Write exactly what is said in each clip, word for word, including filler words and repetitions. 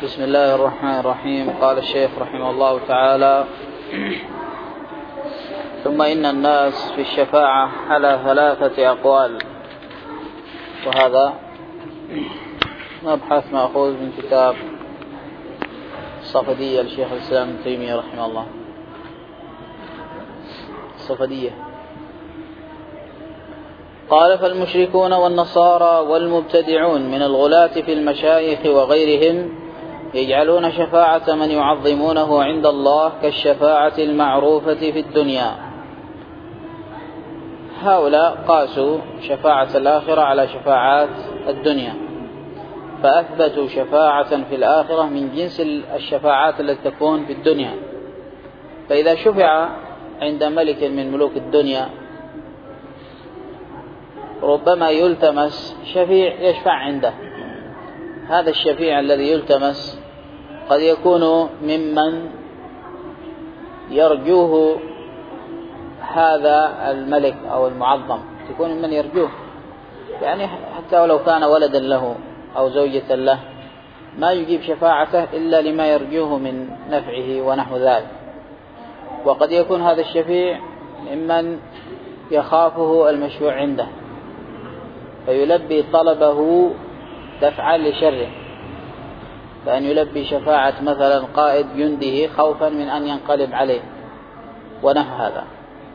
بسم الله الرحمن الرحيم. قال الشيخ رحمه الله تعالى: ثم إن الناس في الشفاعة على ثلاثة أقوال. وهذا مبحث مأخوذ من كتاب الصفدية لشيخ الإسلام ابن تيمية رحمه الله. الصفدية قال: فالمشركون والنصارى والمبتدعون من الغلاة في المشايخ وغيرهم يجعلون شفاعة من يعظمونه عند الله كالشفاعة المعروفة في الدنيا. هؤلاء قاسوا شفاعة الآخرة على شفاعات الدنيا، فأثبتوا شفاعة في الآخرة من جنس الشفاعات التي تكون في الدنيا. فإذا شفع عند ملك من ملوك الدنيا ربما يلتمس شفيع يشفع عنده. هذا الشفيع الذي يلتمس قد يكون ممن يرجوه هذا الملك أو المعظم، يكون ممن يرجوه، يعني حتى ولو كان ولدا له أو زوجة له ما يجيب شفاعته إلا لما يرجوه من نفعه ونحو ذلك. وقد يكون هذا الشفيع ممن يخافه المشفوع عنده فيلبي طلبه دفعا لشره، فأن يلبي شفاعة مثلا قائد جنده خوفا من أن ينقلب عليه ونحو هذا.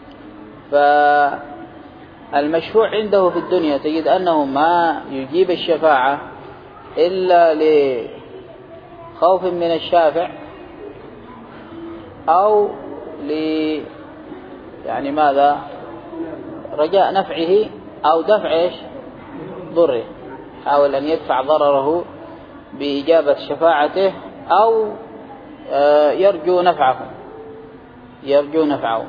فالمشفوع عنده في الدنيا تجد أنه ما يجيب الشفاعة إلا لخوف من الشافع أو ل يعني ماذا رجاء نفعه أو دفع ضره، حاول أن يدفع ضرره بإجابة شفاعته أو يرجو نفعه يرجو نفعه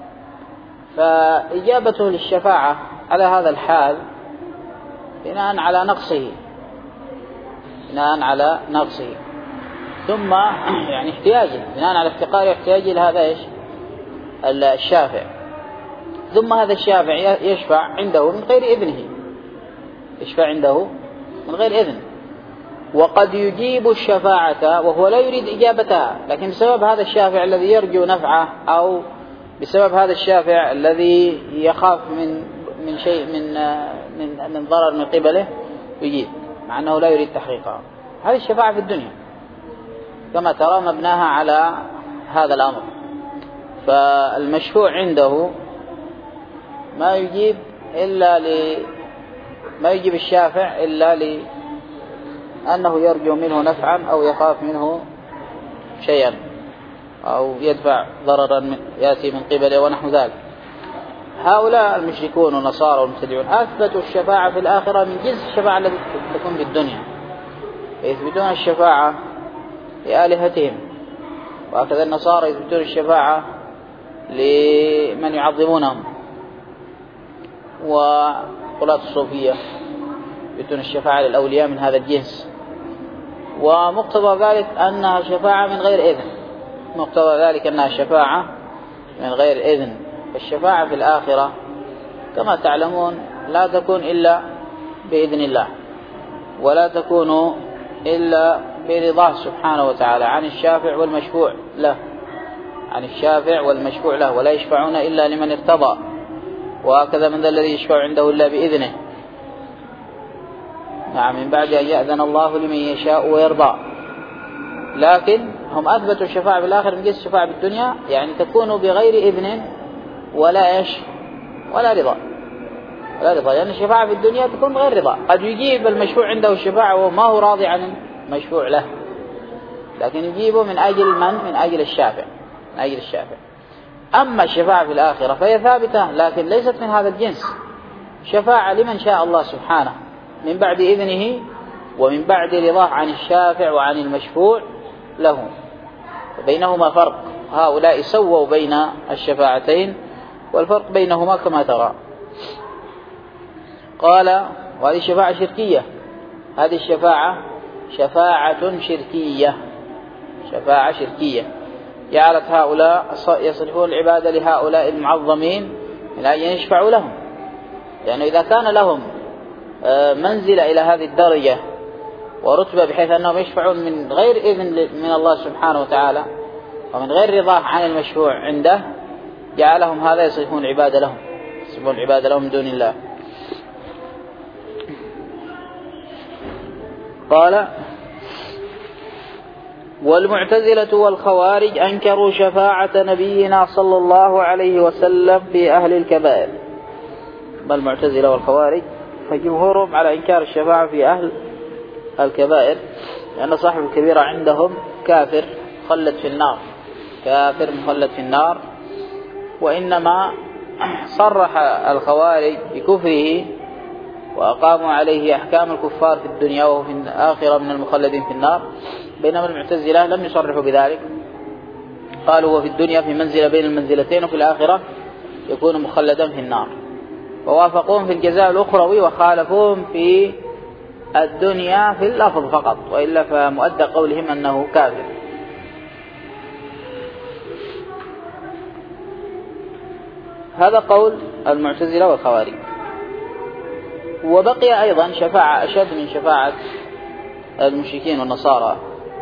فإجابته للشفاعة على هذا الحال بناء على نقصه بناء على نقصه ثم يعني احتياجه، بناء على افتقاره واحتياجه لهذا إيش الشافع. ثم هذا الشافع يشفع عنده من غير إذنه يشفع عنده من غير إذن، وقد يجيب الشفاعة وهو لا يريد إجابتها، لكن بسبب هذا الشافع الذي يرجو نفعه أو بسبب هذا الشافع الذي يخاف من من شيء من من من ضرر من قبله يجيب، مع أنه لا يريد تحقيقها. هذه الشفاعة في الدنيا كما ترى مبناها على هذا الأمر. فالمشفوع عنده ما يجيب إلا ل ما يجيب الشافع إلا لأنه يرجو منه نفعا أو يخاف منه شيئا أو يدفع ضررا من يأتي من قبله ونحو ذلك. هؤلاء المشركون والنصارى والمبتدعون أثبتوا الشفاعة في الآخرة من جنس الشفاعة التي تكون في الدنيا، يثبتون الشفاعة لآلهتهم، وهكذا النصارى يثبتون الشفاعة لمن يعظمونهم، وقلاة الصوفية يثبتون الشفاعة للأولياء من هذا الجنس. ومقتضى ذلك أنها شفاعة من غير إذن مقتضى ذلك أنها شفاعة من غير إذن. فالشفاعة في الآخرة كما تعلمون لا تكون إلا بإذن الله، ولا تكون إلا برضاه سبحانه وتعالى عن الشافع والمشفوع له عن الشافع والمشفوع له ولا يشفعون إلا لمن ارتضى، وهكذا من ذا الذي يشفع عنده إلا بإذنه، نعم، من بعد أن يأذن الله لمن يشاء ويرضى. لكن هم أثبتوا الشفاعة بالآخر من جنس الشفاعة بالدنيا، يعني تكون بغير إذن ولا يش ولا رضا ولا رضا لأن الشفاعة في الدنيا تكون بغير رضا. قد يجيب المشفوع عنده الشفاعة وما هو راضي عن المشفوع له، لكن يجيبه من أجل من من أجل الشافع من أجل الشافع. أما الشفاعة في الآخرة فهي ثابتة لكن ليست من هذا الجنس، شفاعة لمن شاء الله سبحانه من بعد إذنه ومن بعد رضاه عن الشافع وعن المشفوع له، وبينهما فرق. هؤلاء سووا بين الشفاعتين والفرق بينهما كما ترى. قال: وهذه الشفاعة شركية هذه الشفاعة شفاعة شركية شفاعة شركية جعلت هؤلاء يصرفون العبادة لهؤلاء المعظمين من أجل يشفعوا لهم، لأنه إذا كان لهم منزلة إلى هذه الدرجة ورتبة بحيث أنهم يشفعون من غير إذن من الله سبحانه وتعالى ومن غير رضاه عن المشفوع عنده، جعلهم هذا يصرفون العبادة لهم يصرفون العبادة لهم من دون الله. قال: والمعتزلة والخوارج أنكروا شفاعة نبينا صلى الله عليه وسلم في أهل الكبائر. بل المعتزلة والخوارج فجمهورهم على إنكار الشفاعة في أهل الكبائر، لأن صاحب الكبيرة عندهم كافر مخلد في النار، كافر مخلد في النار. وإنما صرح الخوارج بكفره وأقاموا عليه أحكام الكفار في الدنيا وهو في الآخرة من المخلدين في النار، بينما المعتزلة لم يصرحوا بذلك، قالوا هو في الدنيا في منزلة بين المنزلتين وفي الآخرة يكون مخلدا في النار، ووافقوهم في الجزاء الأخروي وخالفوهم في الدنيا في اللفظ فقط، وإلا فمؤدى قولهم أنه كافر. هذا قول المعتزلة والخوارج. وبقي أيضا شفاعة أشد من شفاعة المشركين والنصارى،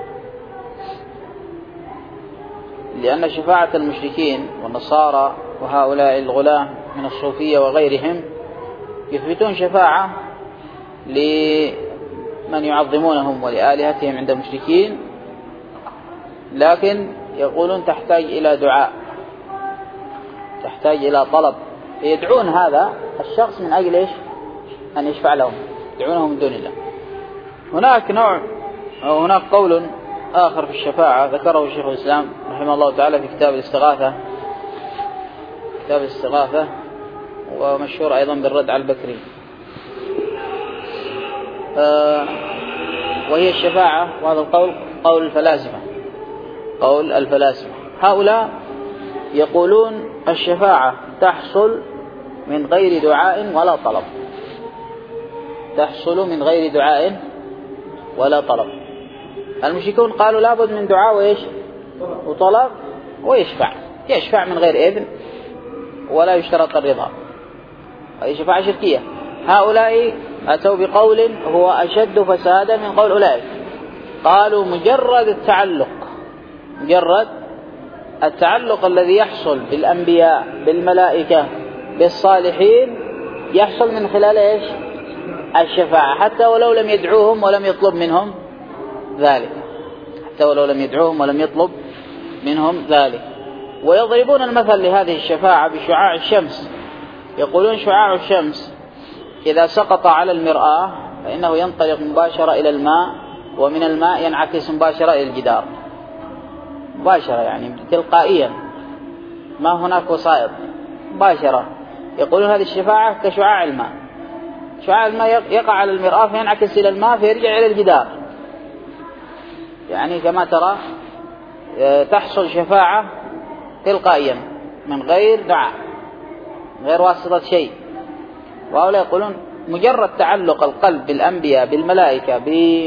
لأن شفاعة المشركين والنصارى وهؤلاء الغلاة من الصوفية وغيرهم يثبتون شفاعة لمن يعظمونهم ولآلهتهم عند المشركين، لكن يقولون تحتاج إلى دعاء، تحتاج إلى طلب، يدعون هذا الشخص من أجل إيش؟ أن يشفع لهم، يدعونه من دون الله. هناك نوع أو هناك قول آخر في الشفاعة ذكره شيخ الإسلام رحمه الله تعالى في كتاب الاستغاثة، كتاب الاستغاثة، ومشهور أيضا بالرد على البكري، آه وهي الشفاعة. وهذا القول قول الفلاسفة، قول الفلاسفة. هؤلاء يقولون الشفاعة تحصل من غير دعاء ولا طلب، تحصل من غير دعاء ولا طلب. المشركون قالوا لابد من دعاء وإيش؟ وطلب ويشفع، يشفع من غير إذن ولا يشترط الرضا، هذه شفاعة شركية. هؤلاء أتوا بقول هو أشد فسادا من قول أولئك، قالوا مجرد التعلق، مجرد التعلق الذي يحصل بالأنبياء بالملائكة بالصالحين يحصل من خلال إيش؟ الشفاعة، حتى ولو لم يدعوهم ولم يطلب منهم ذلك، حتى ولو لم يدعوهم ولم يطلب منهم ذلك. ويضربون المثل لهذه الشفاعة بشعاع الشمس، يقولون شعاع الشمس إذا سقط على المرآة فإنه ينطلق مباشرة إلى الماء، ومن الماء ينعكس مباشرة إلى الجدار، مباشرة يعني تلقائيا، ما هناك وسائط، مباشرة. يقولون هذه الشفاعة كشعاع الماء، شعاع الماء يقع على المرآة فينعكس إلى الماء فيرجع إلى الجدار، يعني كما ترى تحصل شفاعة تلقائيا من غير دعاء، من غير واسطة شيء. وهؤلاء يقولون مجرد تعلق القلب بالأنبياء بالملائكة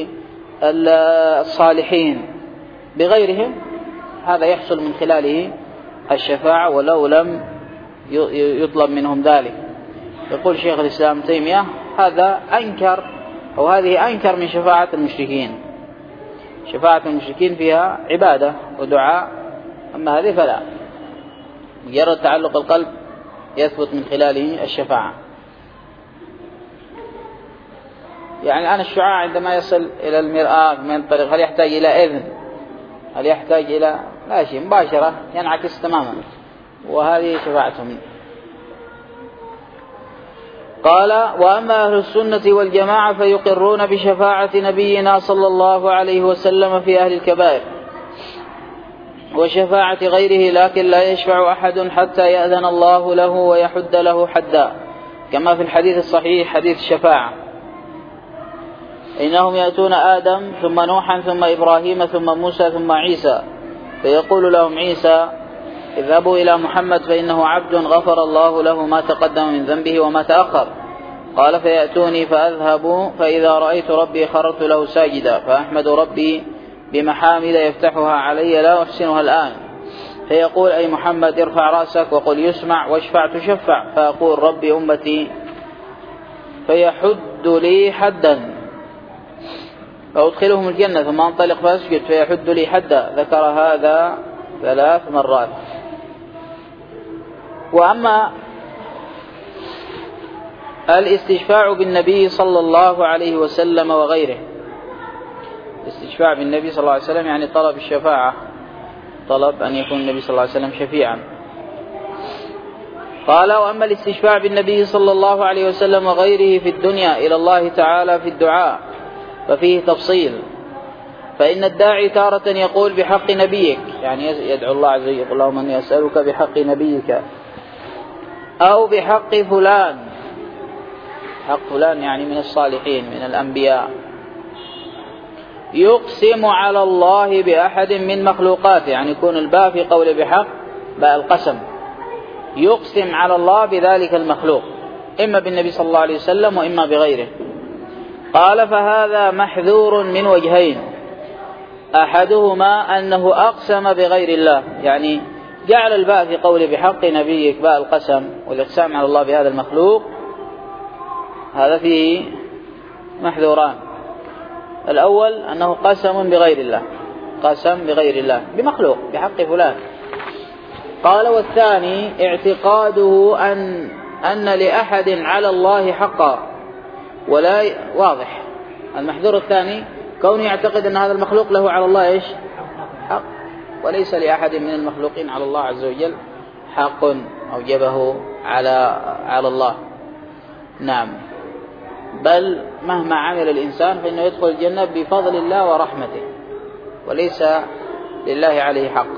بالصالحين بغيرهم هذا يحصل من خلاله الشفاعة ولو لم يطلب منهم ذلك. يقول شيخ الإسلام تيمية هذا أنكر، أو هذه أنكر من شفاعة المشركين. شفاعة المشركين فيها عبادة ودعاء، أما هذه فلا، مجرد تعلق القلب يثبت من خلاله الشفاعة. يعني الآن الشعاع عندما يصل إلى المرآة من طريق، هل يحتاج إلى إذن؟ هل يحتاج إلى لا شيء، مباشرة ينعكس تماما، وهذه شفاعتهم. قال: وأما أهل السنة والجماعة فيقرون بشفاعة نبينا صلى الله عليه وسلم في أهل الكبائر وشفاعة غيره، لكن لا يشفع أحد حتى يأذن الله له ويحد له حدا، كما في الحديث الصحيح حديث الشفاعة: إنهم يأتون آدم ثم نوحا ثم إبراهيم ثم موسى ثم عيسى، فيقول لهم عيسى: اذهبوا إلى محمد فإنه عبد غفر الله له ما تقدم من ذنبه وما تأخر. قال: فيأتوني فأذهب فإذا رأيت ربي خررت له ساجدا، فأحمد ربي بمحامد يفتحها علي لا أحسنها الآن، فيقول: أي محمد ارفع رأسك وقل يسمع واشفع تشفع، فأقول: ربي أمتي، فيحد لي حدا. فأدخلهم الجنة ثم أنطلق فأسجد فيحد لي حدا. ذكر هذا ثلاث مرات. وأما الاستشفاع بالنبي صلى الله عليه وسلم وغيره، الاستشفاع بالنبي صلى الله عليه وسلم يعني طلب الشفاعة، طلب أن يكون النبي صلى الله عليه وسلم شفيعا. قال: وأما الاستشفاع بالنبي صلى الله عليه وسلم وغيره في الدنيا إلى الله تعالى في الدعاء ففيه تفصيل. فإن الداعي تارة يقول بحق نبيك، يعني يدعو الله عز وجل: اللهم إني أسألك بحق نبيك، أو بحق فلان، حق فلان يعني من الصالحين من الأنبياء، يقسم على الله بأحد من مخلوقاته، يعني يكون الباء في قول بحق باء القسم، يقسم على الله بذلك المخلوق، إما بالنبي صلى الله عليه وسلم وإما بغيره. قال: فهذا محذور من وجهين، أحدهما أنه أقسم بغير الله، يعني جعل الباء في قول بحق نبيك باء القسم والإقسام على الله بهذا المخلوق، هذا فيه محذوران. الأول أنه قسم بغير الله، قسم بغير الله بمخلوق بحق فلان. قال: والثاني اعتقاده أن أن لأحد على الله حقا، ولا واضح. المحذور الثاني كونه يعتقد أن هذا المخلوق له على الله إيش؟ حق، وليس لأحد من المخلوقين على الله عز وجل حق أوجبه على على الله. نعم، بل مهما عمل الإنسان فإنه يدخل الجنة بفضل الله ورحمته، وليس لله عليه حق.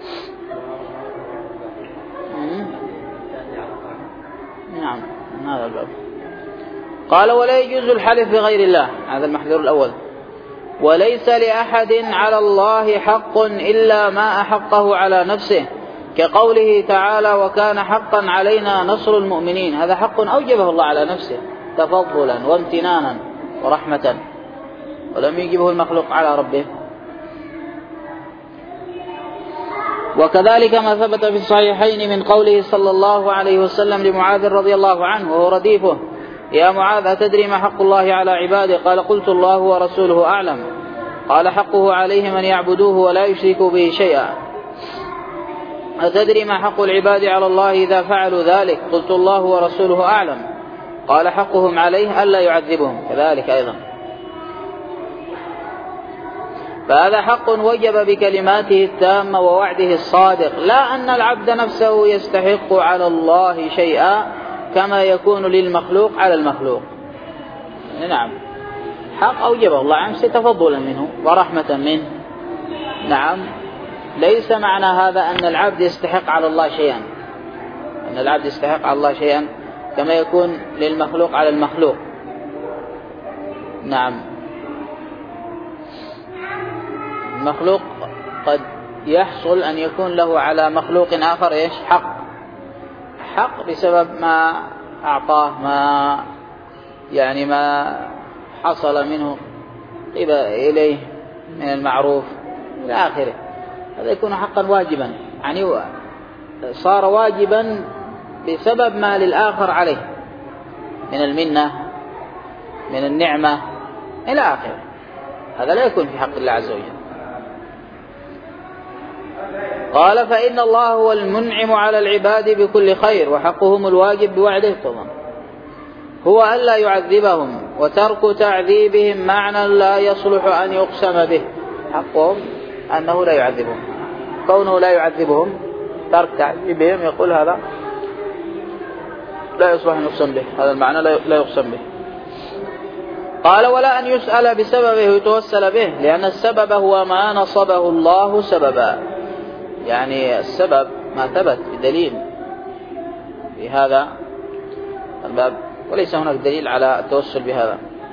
نعم، من هذا الباب. قال: ولا يجوز الحلف بغير الله، هذا المحذور الأول. وليس لأحد على الله حق إلا ما أحقه على نفسه، كقوله تعالى: وكان حقا علينا نصر المؤمنين، هذا حق أوجبه الله على نفسه تفضلا وامتنانا ورحمة، ولم يجبه المخلوق على ربه. وكذلك ما ثبت في الصحيحين من قوله صلى الله عليه وسلم لمعاذ رضي الله عنه وهو رديفه: يا معاذ، أتدري ما حق الله على عباده؟ قال: قلت: الله ورسوله أعلم. قال: حقه عليهم أن يعبدوه ولا يشركوا به شيئا. أتدري ما حق العباد على الله إذا فعلوا ذلك؟ قلت: الله ورسوله أعلم. قال: حقهم عليه ألا يعذبهم. كذلك أيضا، فهذا حق وجب بكلماته التامة ووعده الصادق، لا أن العبد نفسه يستحق على الله شيئا كما يكون للمخلوق على المخلوق. نعم، حق أوجبه الله عز وجل تفضلا منه ورحمة منه. نعم، ليس معنى هذا أن العبد يستحق على الله شيئا، أن العبد يستحق على الله شيئا كما يكون للمخلوق على المخلوق. نعم، المخلوق قد يحصل أن يكون له على مخلوق آخر إيش؟ حق، حق بسبب ما أعطاه، ما يعني ما حصل منه إليه من المعروف إلى آخره، هذا يكون حقا واجبا، يعني صار واجبا بسبب ما للآخر عليه من المنة من النعمة إلى آخره، هذا لا يكون في حق الله عز وجل. قال: فإن الله هو المنعم على العباد بكل خير، وحقهم الواجب بوعده طبعا هو ألا يعذبهم، وترك تعذيبهم معنى لا يصلح أن يقسم به. حقهم أنه لا يعذبهم، كونه لا يعذبهم ترك تعذيبهم يقول هذا لا يصلح أن يقسم به، هذا المعنى لا يقسم به. قال: ولا أن يسأل بسببه ويتوسل به، لأن السبب هو ما نصبه الله سببا، يعني السبب ما ثبت بدليل في هذا الباب، وليس هناك دليل على التوسل بهذا.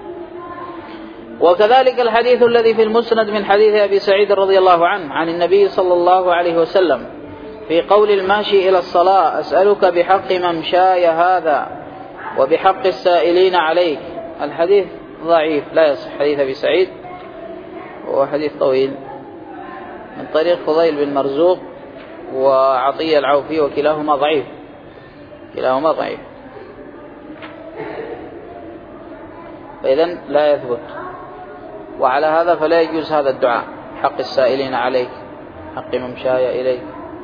وكذلك الحديث الذي في المسند من حديث أبي سعيد رضي الله عنه عن النبي صلى الله عليه وسلم في قول الماشي إلى الصلاة: أسألك بحق ممشاي هذا وبحق السائلين عليك. الحديث ضعيف لا يصح، حديث أبي سعيد وهو حديث طويل من طريق فضيل بن مرزوق وعطية العوفي، وكلاهما ضعيف، كلاهما ضعيف، فإذن لا يثبت. وعلى هذا فلا يجوز هذا الدعاء: حق السائلين عليك، حق ممشاي إليك.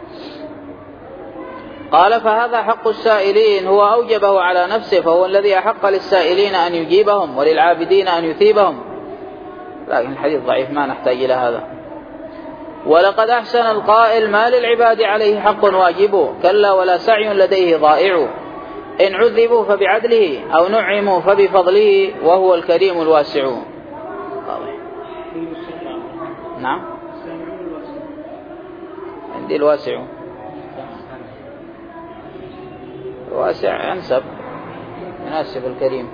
قال: فهذا حق السائلين هو أوجبه على نفسه، فهو الذي أحق للسائلين أن يجيبهم وللعابدين أن يثيبهم. لكن الحديث ضعيف، ما نحتاج إلى هذا. ولقد أحسن القائل: ما للعباد عليه حق واجب، كلا ولا سعي لديه ضائع، إن عذبوا فبعدله أو نعموا فبفضله، وهو الكريم الواسع. نعم، عندي الواسع، الواسع ينسب، يناسب الكريم.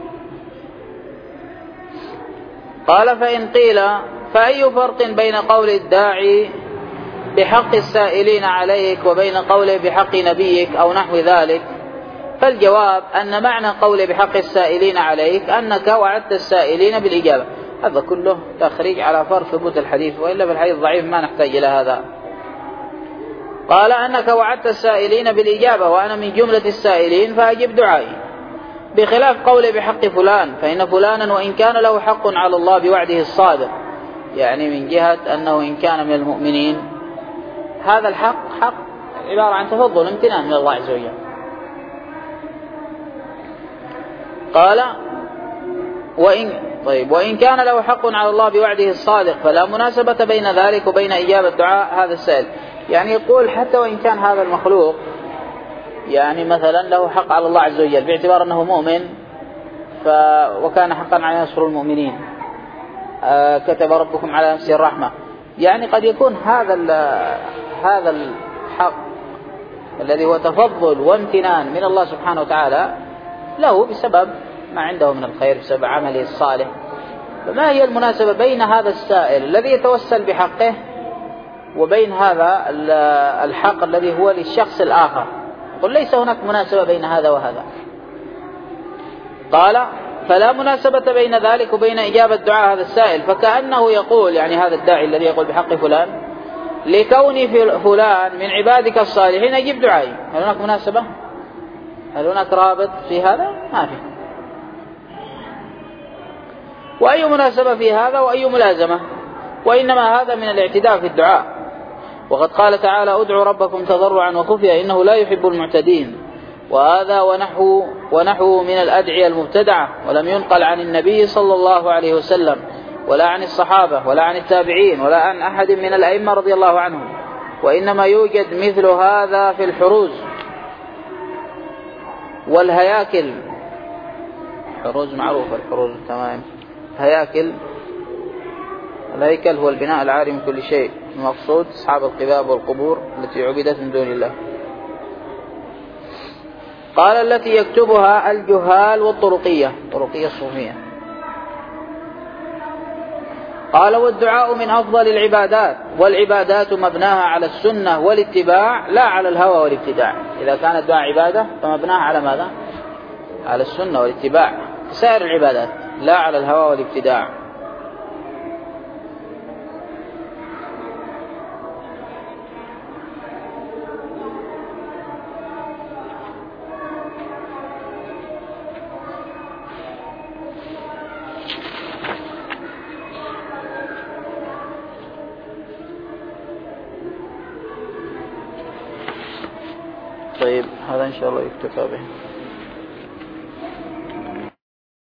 قال: فإن قيل فأي فرق بين قول الداعي بحق السائلين عليك وبين قوله بحق نبيك أو نحو ذلك؟ فالجواب أن معنى قوله بحق السائلين عليك أنك وعدت السائلين بالإجابة. هذا كله تخريج على فرق ثبوت الحديث، وإلا في الحديث ضعيف ما نحتاج إلى هذا. قال: أنك وعدت السائلين بالإجابة وأنا من جملة السائلين فأجب دعائي، بخلاف قوله بحق فلان، فإن فلانا وإن كان له حق على الله بوعده الصادق، يعني من جهة أنه إن كان من المؤمنين هذا الحق حق عبارة عن تفضل امتنان من الله عز وجل. قال: وإن طيب وإن كان له حق على الله بوعده الصادق فلا مناسبة بين ذلك وبين إجابة دعاء هذا السائل. يعني يقول حتى وإن كان هذا المخلوق يعني مثلا له حق على الله عز وجل باعتبار أنه مؤمن، ف... وكان حقا على نصر المؤمنين، آه كتب ربكم على نفسه الرحمة، يعني قد يكون هذا هذا الحق الذي هو تفضل وامتنان من الله سبحانه وتعالى له بسبب ما عنده من الخير، بسبب عمله الصالح. فما هي المناسبة بين هذا السائل الذي يتوسل بحقه وبين هذا الحق الذي هو للشخص الآخر؟ قل ليس هناك مناسبة بين هذا وهذا. قال: فلا مناسبة بين ذلك وبين إجابة دعاء هذا السائل، فكأنه يقول يعني هذا الداعي الذي يقول بحق فلان لكوني فلان من عبادك الصالحين أجيب دعائي. هل هناك مناسبة؟ هل هناك رابط في هذا؟ ما في. وأي مناسبة في هذا وأي ملازمة؟ وإنما هذا من الاعتداء في الدعاء. وقد قال تعالى: ادعوا ربكم تضرعا وخفيا إنه لا يحب المعتدين. وهذا ونحو ونحو من الأدعية المبتدعة، ولم ينقل عن النبي صلى الله عليه وسلم ولا عن الصحابة ولا عن التابعين ولا عن أحد من الأئمة رضي الله عنهم، وإنما يوجد مثل هذا في الحروز والهياكل. حروز معروفة، الحروز تمام. هياكل، الهيكل هو البناء العاري من كل شيء، المقصود أصحاب القباب والقبور التي عبدت من دون الله. قال: التي يكتبها الجهال والطرقية، طرقية الصوفية. قال: والدعاء من أفضل العبادات، والعبادات مبناها على السنة والاتباع لا على الهوى والابتداع. إذا كان الدعاء عبادة فمبناها على ماذا؟ على السنة والاتباع، سائر العبادات لا على الهوى والابتداع. طيب، هذا إن شاء الله يكتفى به.